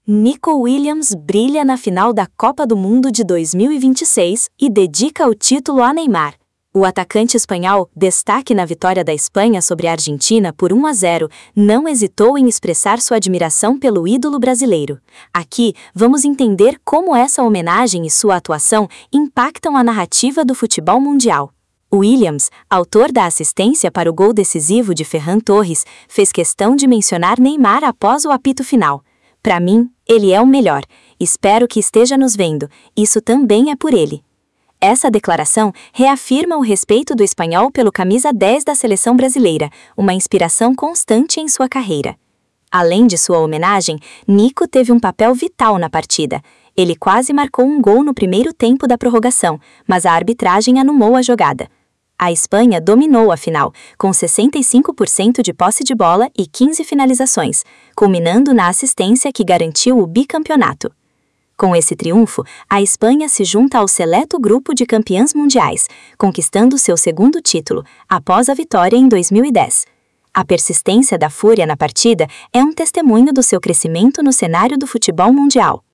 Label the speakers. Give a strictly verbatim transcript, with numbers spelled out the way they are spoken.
Speaker 1: Nico Williams brilha na final da Copa do Mundo de dois mil e vinte e seis e dedica o título a Neymar. O atacante espanhol, destaque na vitória da Espanha sobre a Argentina por um a zero, não hesitou em expressar sua admiração pelo ídolo brasileiro. Aqui, vamos entender como essa homenagem e sua atuação impactam a narrativa do futebol mundial. Williams, autor da assistência para o gol decisivo de Ferran Torres, fez questão de mencionar Neymar após o apito final. Para mim, ele é o melhor. Espero que esteja nos vendo. Isso também é por ele. Essa declaração reafirma o respeito do espanhol pelo camisa dez da seleção brasileira, uma inspiração constante em sua carreira. Além de sua homenagem, Nico teve um papel vital na partida. Ele quase marcou um gol no primeiro tempo da prorrogação, mas a arbitragem anulou a jogada. A Espanha dominou a final, com sessenta e cinco por cento de posse de bola e quinze finalizações, culminando na assistência que garantiu o bicampeonato. Com esse triunfo, a Espanha se junta ao seleto grupo de campeãs mundiais, conquistando seu segundo título, após a vitória em dois mil e dez. A persistência da Fúria na partida é um testemunho do seu crescimento no cenário do futebol mundial.